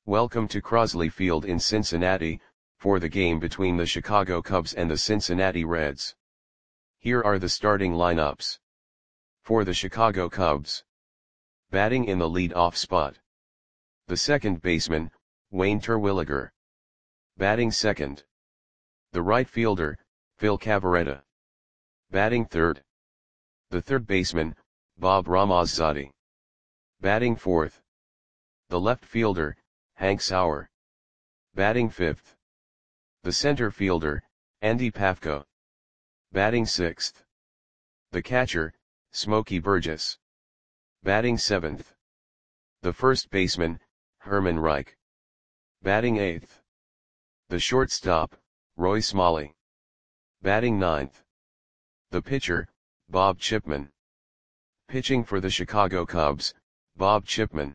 Welcome to Crosley Field in Cincinnati, for the game between the Chicago Cubs and the Cincinnati Reds. Here are the starting lineups. For the Chicago Cubs. Batting in the lead-off spot. The second baseman, Wayne Terwilliger. Batting second. The right fielder, Phil Cavarretta. Batting third. The third baseman, Bob Ramazzati. Batting fourth. The left fielder, Hank Sauer. Batting fifth. The center fielder, Andy Pafko. Batting sixth. The catcher, Smokey Burgess. Batting seventh. The first baseman, Herman Reich. Batting eighth. The shortstop, Roy Smalley. Batting ninth. The pitcher, Bob Chipman. Pitching for the Chicago Cubs, Bob Chipman.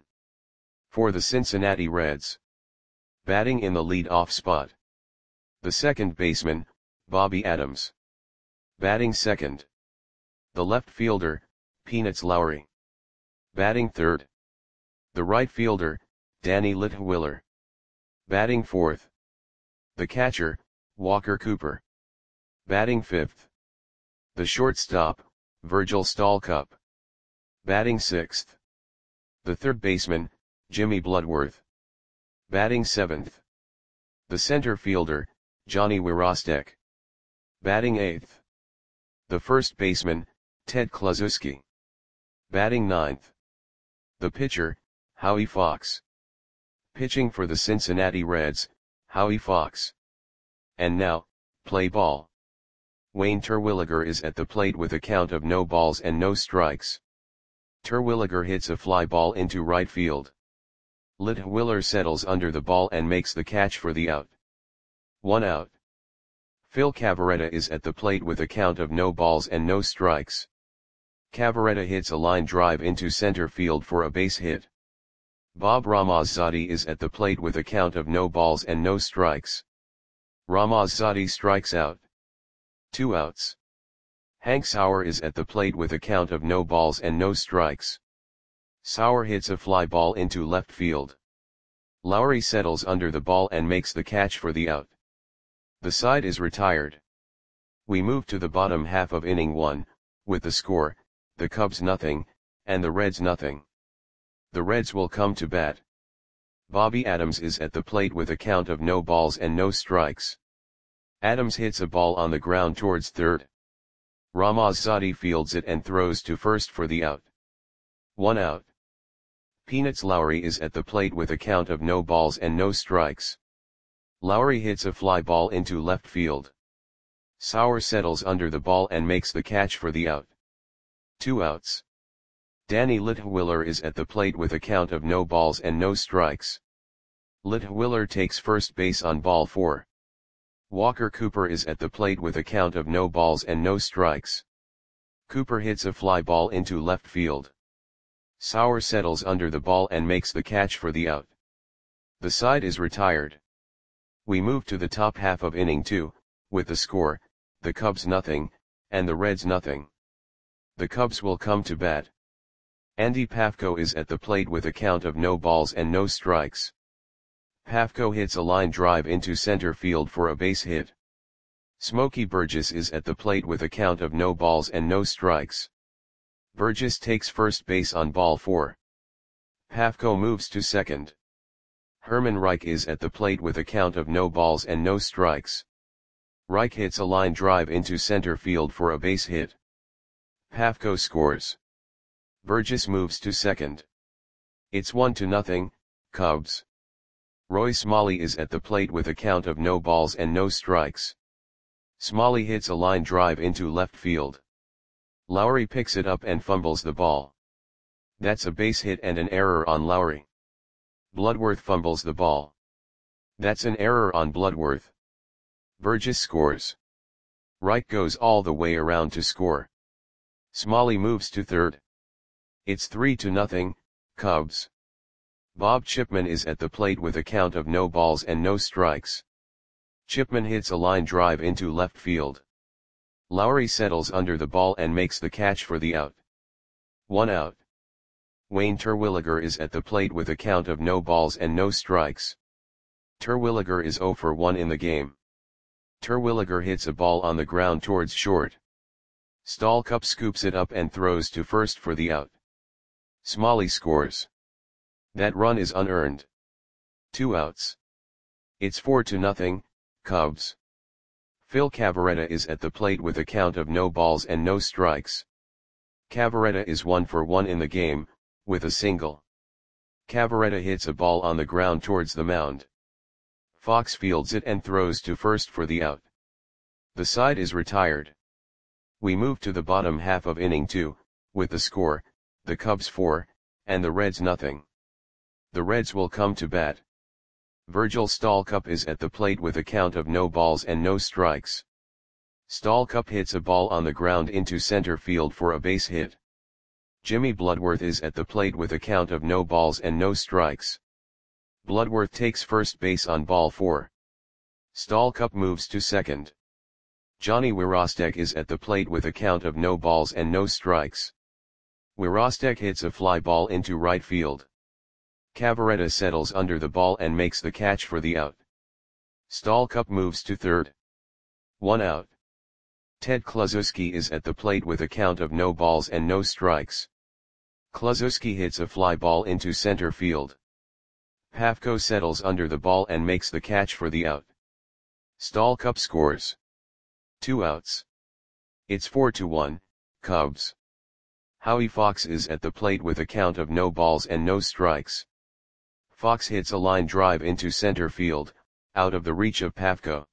For the Cincinnati Reds. Batting in the lead-off spot. The second baseman, Bobby Adams. Batting second. The left fielder, Peanuts Lowry. Batting third. The right fielder, Danny Litwiler. Batting fourth. The catcher, Walker Cooper. Batting fifth. The shortstop, Virgil Stalcup. Batting sixth. The third baseman, Jimmy Bloodworth. Batting seventh. The center fielder, Johnny Wirostek. Batting eighth. The first baseman, Ted Kluszewski. Batting ninth. The pitcher, Howie Fox. Pitching for the Cincinnati Reds, Howie Fox. And now, play ball. Wayne Terwilliger is at the plate with a count of no balls and no strikes. Terwilliger hits a fly ball into right field. Litwiler settles under the ball and makes the catch for the out. 1 out. Phil Cavarretta is at the plate with a count of no balls and no strikes. Cavarretta hits a line drive into center field for a base hit. Bob Ramazzati is at the plate with a count of no balls and no strikes. Ramazzati strikes out. 2 outs. Hank Sauer is at the plate with a count of no balls and no strikes. Sauer hits a fly ball into left field. Lowry settles under the ball and makes the catch for the out. The side is retired. We move to the bottom half of inning 1, with the score, the Cubs nothing, and the Reds nothing. The Reds will come to bat. Bobby Adams is at the plate with a count of no balls and no strikes. Adams hits a ball on the ground towards third. Ramazzati fields it and throws to first for the out. 1 out. Peanuts Lowry is at the plate with a count of no balls and no strikes. Lowry hits a fly ball into left field. Sauer settles under the ball and makes the catch for the out. 2 outs. Danny Litwiler is at the plate with a count of no balls and no strikes. Litwiler takes first base on ball 4. Walker Cooper is at the plate with a count of no balls and no strikes. Cooper hits a fly ball into left field. Sauer settles under the ball and makes the catch for the out. The side is retired. We move to the top half of inning 2, with the score, the Cubs nothing, and the Reds nothing. The Cubs will come to bat. Andy Pafko is at the plate with a count of no balls and no strikes. Pafko hits a line drive into center field for a base hit. Smokey Burgess is at the plate with a count of no balls and no strikes. Burgess takes first base on ball 4. Pafko moves to second. Herman Reich is at the plate with a count of no balls and no strikes. Reich hits a line drive into center field for a base hit. Pafko scores. Burgess moves to second. It's 1-0, Cubs. Roy Smalley is at the plate with a count of no balls and no strikes. Smalley hits a line drive into left field. Lowry picks it up and fumbles the ball. That's a base hit and an error on Lowry. Bloodworth fumbles the ball. That's an error on Bloodworth. Burgess scores. Reich goes all the way around to score. Smalley moves to third. It's 3-0, Cubs. Bob Chipman is at the plate with a count of no balls and no strikes. Chipman hits a line drive into left field. Lowry settles under the ball and makes the catch for the out. 1 out. Wayne Terwilliger is at the plate with a count of no balls and no strikes. Terwilliger is 0 for 1 in the game. Terwilliger hits a ball on the ground towards short. Stallcup scoops it up and throws to first for the out. Smalley scores. That run is unearned. 2 outs. It's 4-0, Cubs. Phil Cavarretta is at the plate with a count of no balls and no strikes. Cavarretta is 1 for 1 in the game, with a single. Cavarretta hits a ball on the ground towards the mound. Fox fields it and throws to first for the out. The side is retired. We move to the bottom half of inning 2, with the score, the Cubs 4, and the Reds nothing. The Reds will come to bat. Virgil Stallcup is at the plate with a count of no balls and no strikes. Stallcup hits a ball on the ground into center field for a base hit. Jimmy Bloodworth is at the plate with a count of no balls and no strikes. Bloodworth takes first base on ball 4. Stallcup moves to second. Johnny Wirostek is at the plate with a count of no balls and no strikes. Wirostek hits a fly ball into right field. Cavarretta settles under the ball and makes the catch for the out. Stallcup moves to third. 1 out. Ted Kluszewski is at the plate with a count of no balls and no strikes. Kluszewski hits a fly ball into center field. Pafko settles under the ball and makes the catch for the out. Stallcup scores. 2 outs. It's 4-1, Cubs. Howie Fox is at the plate with a count of no balls and no strikes. Fox hits a line drive into center field, out of the reach of Pafko.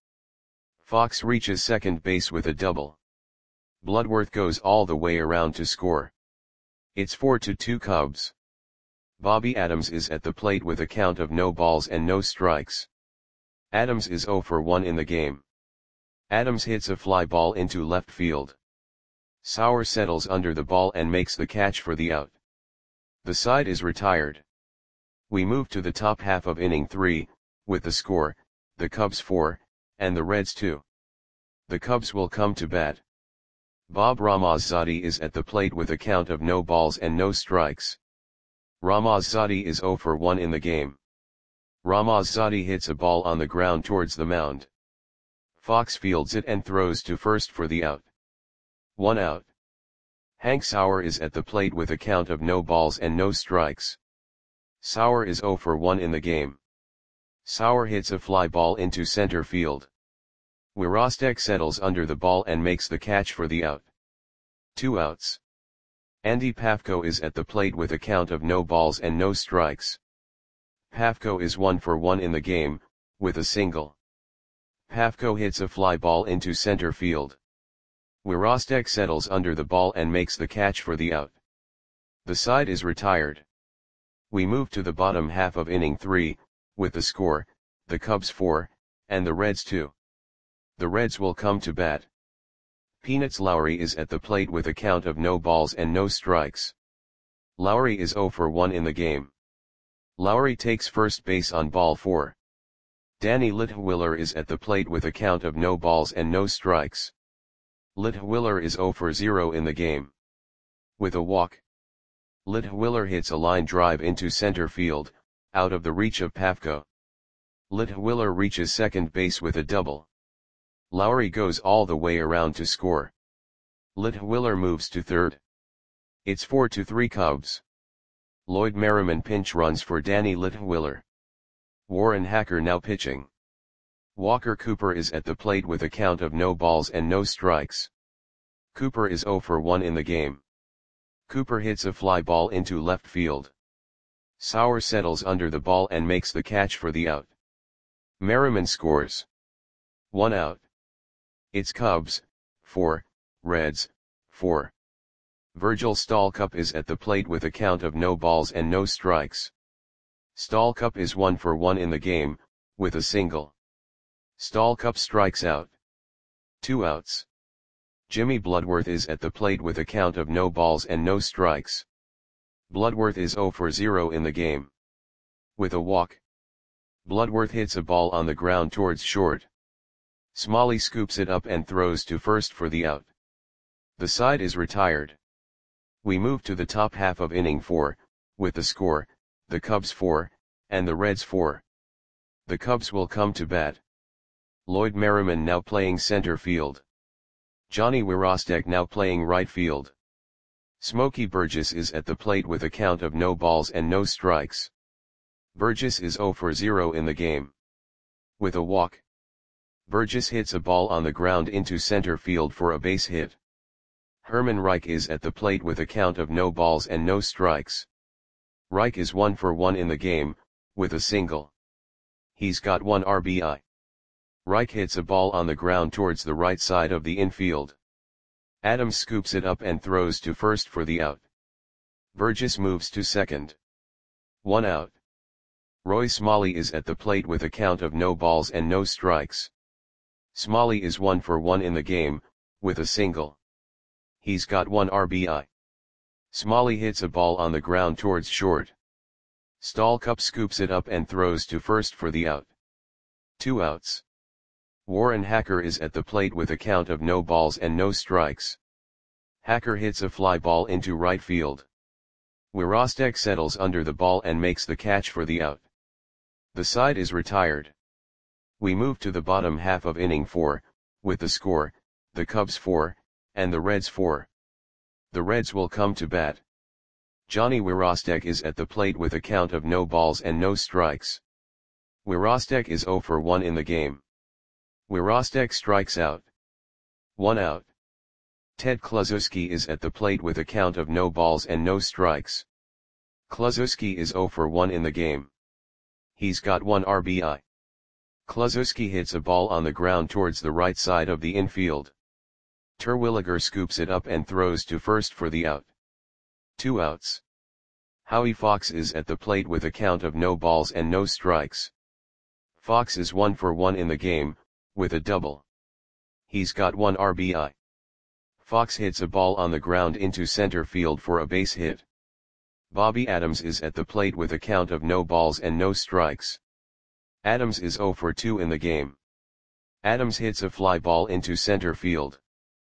Fox reaches second base with a double. Bloodworth goes all the way around to score. It's 4-2 Cubs. Bobby Adams is at the plate with a count of no balls and no strikes. Adams is 0 for 1 in the game. Adams hits a fly ball into left field. Sauer settles under the ball and makes the catch for the out. The side is retired. We move to the top half of inning 3, with the score, the Cubs 4, and the Reds 2. The Cubs will come to bat. Bob Ramazzotti is at the plate with a count of no balls and no strikes. Ramazzotti is 0 for 1 in the game. Ramazzotti hits a ball on the ground towards the mound. Fox fields it and throws to first for the out. 1 out. Hank Sauer is at the plate with a count of no balls and no strikes. Sauer is 0 for 1 in the game. Sauer hits a fly ball into center field. Wirostek settles under the ball and makes the catch for the out. 2 outs. Andy Pafko is at the plate with a count of no balls and no strikes. Pafko is 1 for 1 in the game, with a single. Pafko hits a fly ball into center field. Wirostek settles under the ball and makes the catch for the out. The side is retired. We move to the bottom half of inning 3, with the score, the Cubs 4, and the Reds 2. The Reds will come to bat. Peanuts Lowry is at the plate with a count of no balls and no strikes. Lowry is 0 for 1 in the game. Lowry takes first base on ball 4. Danny Litwiller is at the plate with a count of no balls and no strikes. Litwiller is 0 for 0 in the game. With a walk. Litwiller hits a line drive into center field, out of the reach of Pafko. Litwiller reaches second base with a double. Lowry goes all the way around to score. Litwiller moves to third. It's 4-3 Cubs. Lloyd Merriman pinch runs for Danny Litwiller. Warren Hacker now pitching. Walker Cooper is at the plate with a count of no balls and no strikes. Cooper is 0 for 1 in the game. Cooper hits a fly ball into left field. Sauer settles under the ball and makes the catch for the out. Merriman scores. 1 out. It's Cubs 4, Reds 4. Virgil Stallcup is at the plate with a count of no balls and no strikes. Stallcup is 1 for 1 in the game, with a single. Stallcup strikes out. 2 outs. Jimmy Bloodworth is at the plate with a count of no balls and no strikes. Bloodworth is 0 for 0 in the game. With a walk. Bloodworth hits a ball on the ground towards short. Smalley scoops it up and throws to first for the out. The side is retired. We move to the top half of inning 4, with the score, the Cubs 4, and the Reds 4. The Cubs will come to bat. Lloyd Merriman now playing center field. Johnny Wirostek now playing right field. Smokey Burgess is at the plate with a count of no balls and no strikes. Burgess is 0 for 0 in the game. With a walk, Burgess hits a ball on the ground into center field for a base hit. Herman Reich is at the plate with a count of no balls and no strikes. Reich is 1 for 1 in the game, with a single. He's got 1 RBI. Reich hits a ball on the ground towards the right side of the infield. Adams scoops it up and throws to first for the out. Burgess moves to second. 1 out. Roy Smalley is at the plate with a count of no balls and no strikes. Smalley is 1 for 1 in the game, with a single. He's got 1 RBI. Smalley hits a ball on the ground towards short. Stallcup scoops it up and throws to first for the out. 2 outs. Warren Hacker is at the plate with a count of no balls and no strikes. Hacker hits a fly ball into right field. Wirostek settles under the ball and makes the catch for the out. The side is retired. We move to the bottom half of inning 4, with the score, the Cubs 4, and the Reds 4. The Reds will come to bat. Johnny Wirostek is at the plate with a count of no balls and no strikes. Wirostek is 0 for 1 in the game. Wirostek strikes out. 1 out. Ted Kluszewski is at the plate with a count of no balls and no strikes. Kluszewski is 0 for 1 in the game. He's got 1 RBI. Kluszewski hits a ball on the ground towards the right side of the infield. Terwilliger scoops it up and throws to first for the out. 2 outs. Howie Fox is at the plate with a count of no balls and no strikes. Fox is 1 for 1 in the game, with a double. He's got 1 RBI. Fox hits a ball on the ground into center field for a base hit. Bobby Adams is at the plate with a count of no balls and no strikes. Adams is 0 for 2 in the game. Adams hits a fly ball into center field.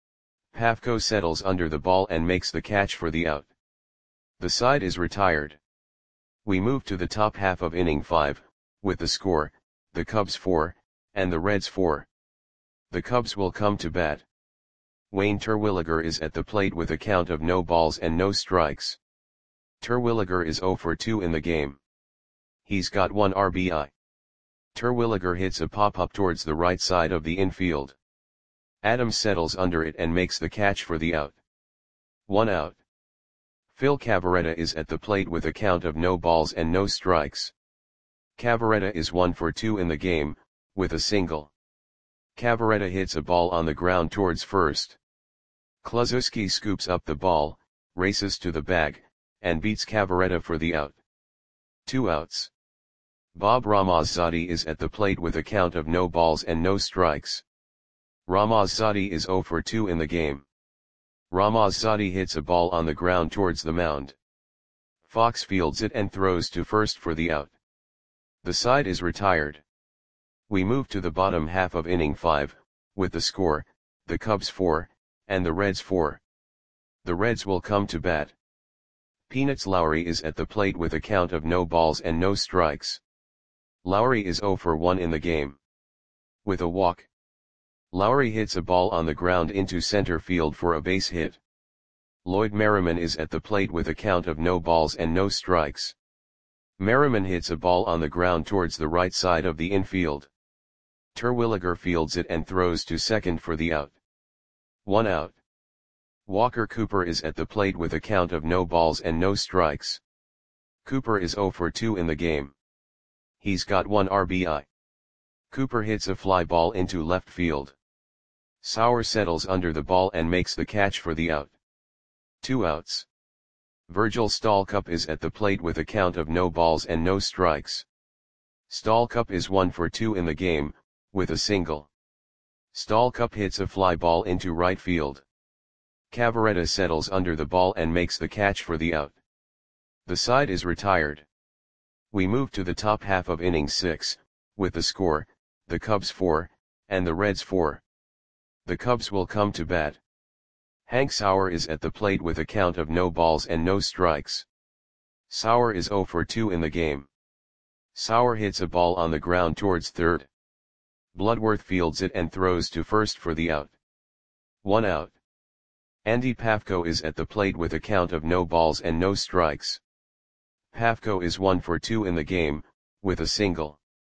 Pafko settles under the ball and makes the catch for the out. The side is retired. We move to the top half of inning 5, with the score, the Cubs 4, and the Reds 4. The Cubs will come to bat. Wayne Terwilliger is at the plate with a count of no balls and no strikes. Terwilliger is 0 for 2 in the game. He's got 1 RBI. Terwilliger hits a pop-up towards the right side of the infield. Adams settles under it and makes the catch for the out. 1 out. Phil Cavarretta is at the plate with a count of no balls and no strikes. Cavarretta is 1 for 2 in the game, with a single. Cavarretta hits a ball on the ground towards first. Kluszewski scoops up the ball, races to the bag, and beats Cavarretta for the out. 2 outs. Bob Ramazzotti is at the plate with a count of no balls and no strikes. Ramazzotti is 0 for 2 in the game. Ramazzotti hits a ball on the ground towards the mound. Fox fields it and throws to first for the out. The side is retired. We move to the bottom half of inning 5, with the score, the Cubs 4, and the Reds 4. The Reds will come to bat. Peanuts Lowry is at the plate with a count of no balls and no strikes. Lowry is 0 for 1 in the game. With a walk, Lowry hits a ball on the ground into center field for a base hit. Lloyd Merriman is at the plate with a count of no balls and no strikes. Merriman hits a ball on the ground towards the right side of the infield. Terwilliger fields it and throws to second for the out. 1 out. Walker Cooper is at the plate with a count of no balls and no strikes. Cooper is 0 for 2 in the game. He's got 1 RBI. Cooper hits a fly ball into left field. Sauer settles under the ball and makes the catch for the out. 2 outs. Virgil Stallcup is at the plate with a count of no balls and no strikes. Stallcup is 1 for 2 in the game, with a single. Stallcup hits a fly ball into right field. Cavarretta settles under the ball and makes the catch for the out. The side is retired. We move to the top half of inning 6, with the score, the Cubs 4, and the Reds 4. The Cubs will come to bat. Hank Sauer is at the plate with a count of no balls and no strikes. Sauer is 0 for 2 in the game. Sauer hits a ball on the ground towards third. Bloodworth fields it and throws to first for the out. 1 out. Andy Pafko is at the plate with a count of no balls and no strikes. Pafko is 1 for 2 in the game, with a single.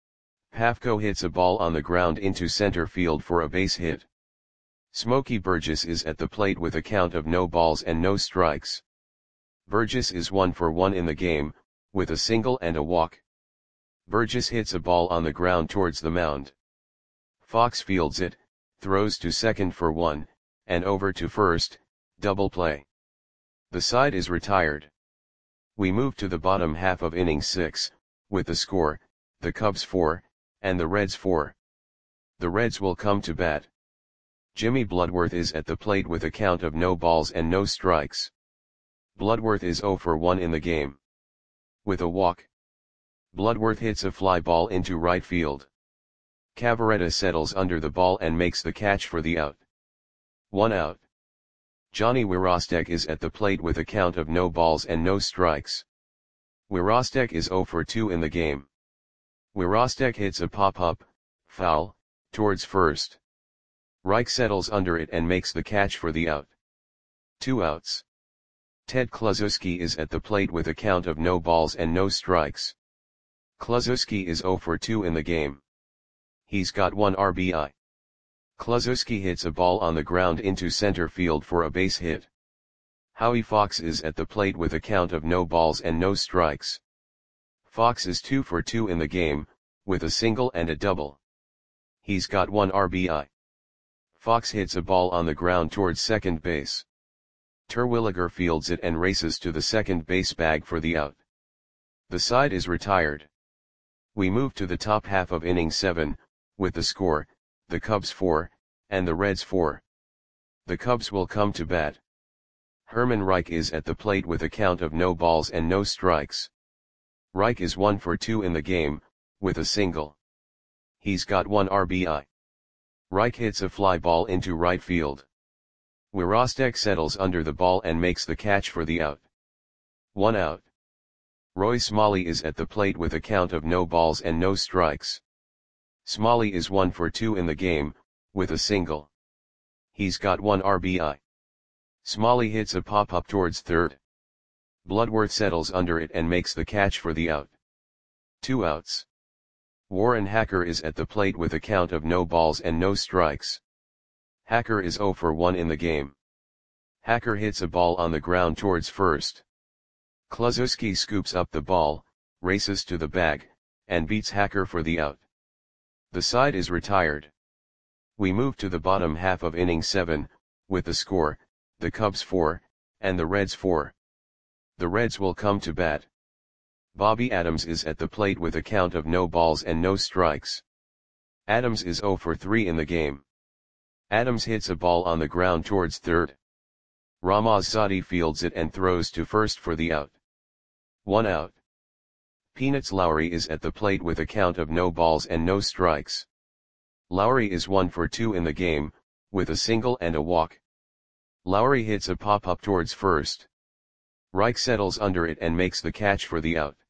Pafko hits a ball on the ground into center field for a base hit. Smokey Burgess is at the plate with a count of no balls and no strikes. Burgess is 1 for 1 in the game, with a single and a walk. Burgess hits a ball on the ground towards the mound. Fox fields it, throws to second for 1, and over to first, double play. The side is retired. We move to the bottom half of inning 6, with the score, the Cubs 4, and the Reds 4. The Reds will come to bat. Jimmy Bloodworth is at the plate with a count of no balls and no strikes. Bloodworth is 0 for 1 in the game. With a walk. Bloodworth hits a fly ball into right field. Cavaretta settles under the ball and makes the catch for the out. 1 out. Johnny Wirostek is at the plate with a count of no balls and no strikes. Wirostek is 0 for 2 in the game. Wirostek hits a pop-up, foul, towards first. Reich settles under it and makes the catch for the out. 2 outs. Ted Kluszewski is at the plate with a count of no balls and no strikes. Kluszewski is 0 for 2 in the game. He's got 1 RBI. Kluszewski hits a ball on the ground into center field for a base hit. Howie Fox is at the plate with a count of no balls and no strikes. Fox is 2 for 2 in the game, with a single and a double. He's got 1 RBI. Fox hits a ball on the ground towards second base. Terwilliger fields it and races to the second base bag for the out. The side is retired. We move to the top half of inning 7, with the score, the Cubs 4, and the Reds 4. The Cubs will come to bat. Herman Reich is at the plate with a count of no balls and no strikes. Reich is 1 for 2 in the game, with a single. He's got 1 RBI. Reich hits a fly ball into right field. Wirostek settles under the ball and makes the catch for the out. 1 out. Roy Smalley is at the plate with a count of no balls and no strikes. Smalley is 1 for 2 in the game, with a single. He's got 1 RBI. Smalley hits a pop-up towards third. Bloodworth settles under it and makes the catch for the out. 2 outs. Warren Hacker is at the plate with a count of no balls and no strikes. Hacker is 0 for 1 in the game. Hacker hits a ball on the ground towards first. Kluszewski scoops up the ball, races to the bag, and beats Hacker for the out. The side is retired. We move to the bottom half of inning 7, with the score, the Cubs 4, and the Reds 4. The Reds will come to bat. Bobby Adams is at the plate with a count of no balls and no strikes. Adams is 0 for 3 in the game. Adams hits a ball on the ground towards third. Ramazzotti fields it and throws to first for the out. 1 out. Peanuts Lowry is at the plate with a count of no balls and no strikes. Lowry is 1 for 2 in the game, with a single and a walk. Lowry hits a pop-up towards first. Reich settles under it and makes the catch for the out.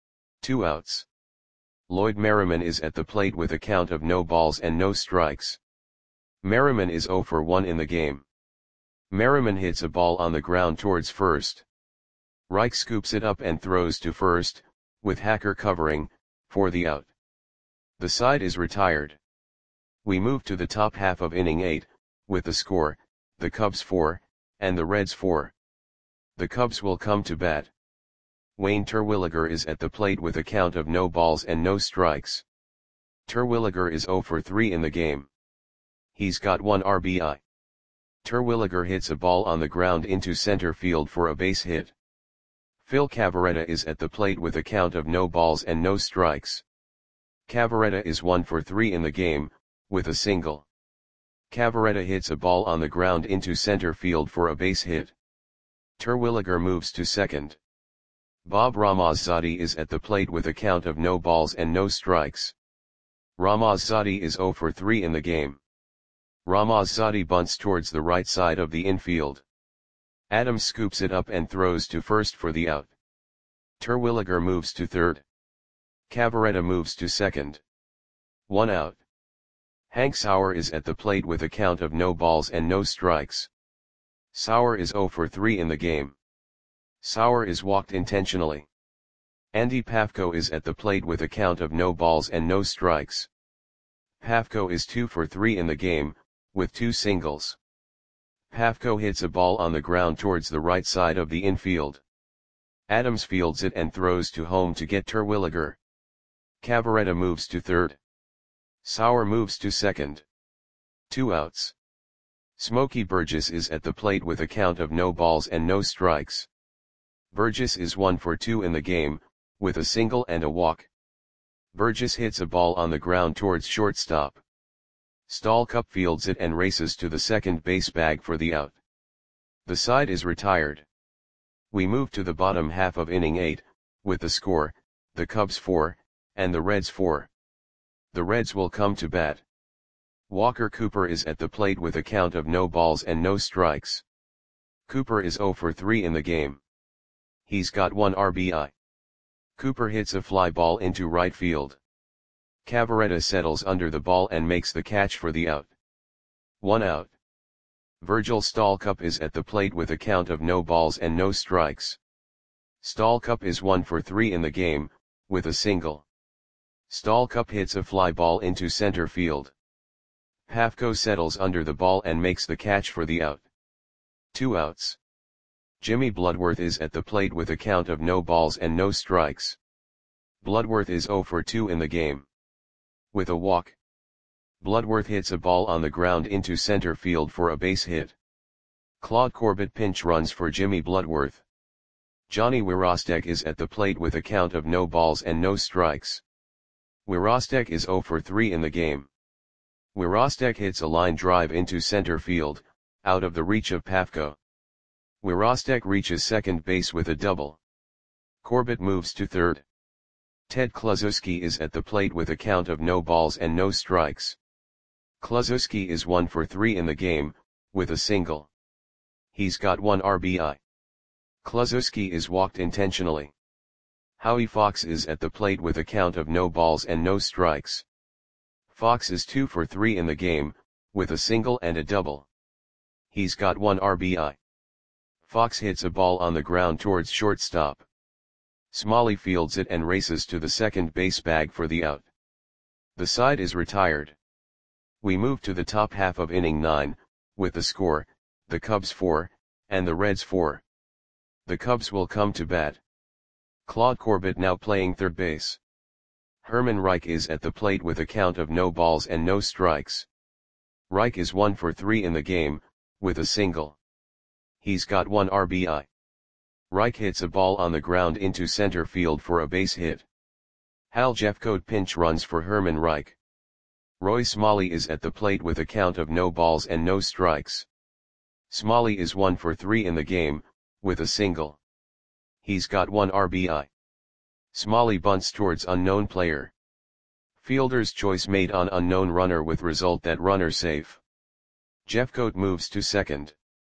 2 outs. Lloyd Merriman is at the plate with a count of no balls and no strikes. Merriman is 0 for 1 in the game. Merriman hits a ball on the ground towards first. Reich scoops it up and throws to first, with Hacker covering, for the out. The side is retired. We move to the top half of inning 8, with the score, the Cubs 4, and the Reds 4. The Cubs will come to bat. Wayne Terwilliger is at the plate with a count of no balls and no strikes. Terwilliger is 0 for 3 in the game. He's got 1 RBI. Terwilliger hits a ball on the ground into center field for a base hit. Phil Cavaretta is at the plate with a count of no balls and no strikes. Cavaretta is 1 for 3 in the game, with a single. Cavaretta hits a ball on the ground into center field for a base hit. Terwilliger moves to second. Bob Ramazzotti is at the plate with a count of no balls and no strikes. Ramazzotti is 0 for 3 in the game. Ramazzotti bunts towards the right side of the infield. Adams scoops it up and throws to first for the out. Terwilliger moves to third. Cavaretta moves to second. 1 out. Hank Sauer is at the plate with a count of no balls and no strikes. Sauer is 0 for 3 in the game. Sauer is walked intentionally. Andy Pafko is at the plate with a count of no balls and no strikes. Pafko is 2 for 3 in the game, with 2 singles. Pafko hits a ball on the ground towards the right side of the infield. Adams fields it and throws to home to get Terwilliger. Cavaretta moves to third. Sauer moves to second. 2 outs. Smokey Burgess is at the plate with a count of no balls and no strikes. Burgess is 1 for 2 in the game, with a single and a walk. Burgess hits a ball on the ground towards shortstop. Stallcup fields it and races to the second base bag for the out. The side is retired. We move to the bottom half of inning 8, with the score, the Cubs 4, and the Reds 4. The Reds will come to bat. Walker Cooper is at the plate with a count of no balls and no strikes. Cooper is 0 for 3 in the game. He's got 1 RBI. Cooper hits a fly ball into right field. Cavaretta settles under the ball and makes the catch for the out. 1 out. Virgil Stallcup is at the plate with a count of no balls and no strikes. Stallcup is 1 for 3 in the game, with a single. Stallcup hits a fly ball into center field. Pafko settles under the ball and makes the catch for the out. 2 outs. Jimmy Bloodworth is at the plate with a count of no balls and no strikes. Bloodworth is 0 for 2 in the game. With a walk. Bloodworth hits a ball on the ground into center field for a base hit. Claude Corbett pinch runs for Jimmy Bloodworth. Johnny Wirostek is at the plate with a count of no balls and no strikes. Wirostek is 0 for 3 in the game. Wirostek hits a line drive into center field, out of the reach of Pafko. Wirostek reaches second base with a double. Corbett moves to third. Ted Kluszewski is at the plate with a count of no balls and no strikes. Kluszewski is 1 for 3 in the game, with a single. He's got 1 RBI. Kluszewski is walked intentionally. Howie Fox is at the plate with a count of no balls and no strikes. Fox is 2 for 3 in the game, with a single and a double. He's got 1 RBI. Fox hits a ball on the ground towards shortstop. Smalley fields it and races to the second base bag for the out. The side is retired. We move to the top half of inning 9, with the score, the Cubs 4, and the Reds 4. The Cubs will come to bat. Claude Corbett now playing third base. Herman Reich is at the plate with a count of no balls and no strikes. Reich is 1 for 3 in the game, with a single. He's got 1 RBI. Reich hits a ball on the ground into center field for a base hit. Hal Jeffcoat pinch runs for Herman Reich. Roy Smalley is at the plate with a count of no balls and no strikes. Smalley is 1 for 3 in the game, with a single. He's got 1 RBI. Smalley bunts towards unknown player. Fielder's choice made on unknown runner with result that runner safe. Jeffcoat moves to second.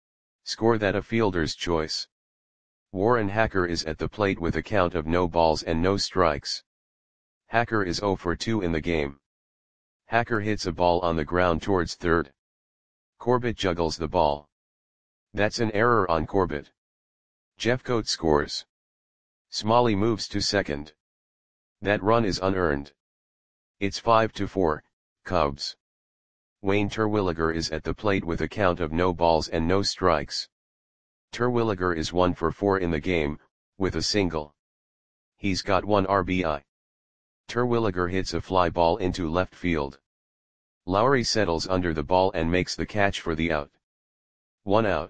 Score that a fielder's choice. Warren Hacker is at the plate with a count of no balls and no strikes. Hacker is 0 for 2 in the game. Hacker hits a ball on the ground towards third. Corbett juggles the ball. That's an error on Corbett. Jeffcoat scores. Smalley moves to second. That run is unearned. It's 5-4, Cubs. Wayne Terwilliger is at the plate with a count of no balls and no strikes. Terwilliger is 1 for 4 in the game, with a single. He's got 1 RBI. Terwilliger hits a fly ball into left field. Lowry settles under the ball and makes the catch for the out. 1 out.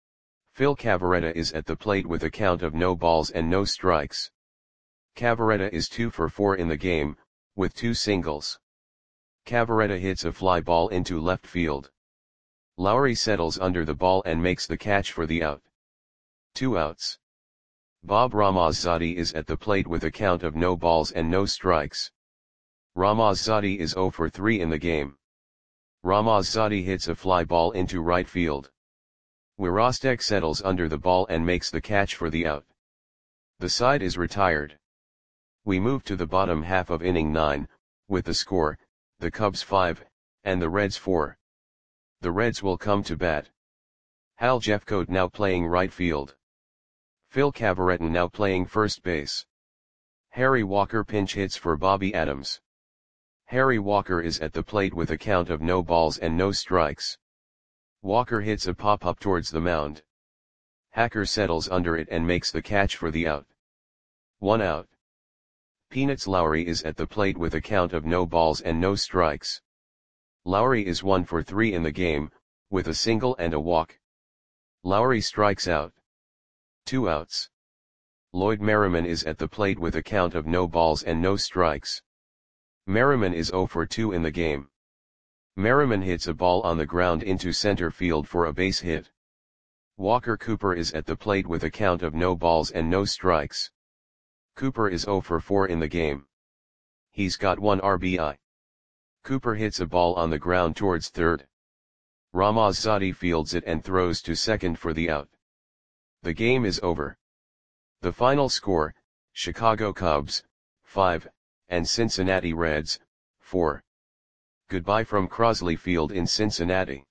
Phil Cavaretta is at the plate with a count of no balls and no strikes. Cavaretta is 2 for 4 in the game, with 2 singles. Cavaretta hits a fly ball into left field. Lowry settles under the ball and makes the catch for the out. 2 outs. Bob Ramazzati is at the plate with a count of no balls and no strikes. Ramazzati is 0 for 3 in the game. Ramazzati hits a fly ball into right field. Wirostek settles under the ball and makes the catch for the out. The side is retired. We move to the bottom half of inning 9, with the score, the Cubs 5, and the Reds 4. The Reds will come to bat. Hal Jeffcoat now playing right field. Phil Cavarretta now playing first base. Harry Walker pinch hits for Bobby Adams. Harry Walker is at the plate with a count of no balls and no strikes. Walker hits a pop-up towards the mound. Hacker settles under it and makes the catch for the out. 1 out. Peanuts Lowry is at the plate with a count of no balls and no strikes. Lowry is 1 for 3 in the game, with a single and a walk. Lowry strikes out. 2 outs. Lloyd Merriman is at the plate with a count of no balls and no strikes. Merriman is 0 for 2 in the game. Merriman hits a ball on the ground into center field for a base hit. Walker Cooper is at the plate with a count of no balls and no strikes. Cooper is 0 for 4 in the game. He's got 1 RBI. Cooper hits a ball on the ground towards third. Ramazzati fields it and throws to second for the out. The game is over. The final score, Chicago Cubs, 5, and Cincinnati Reds, 4. Goodbye from Crosley Field in Cincinnati.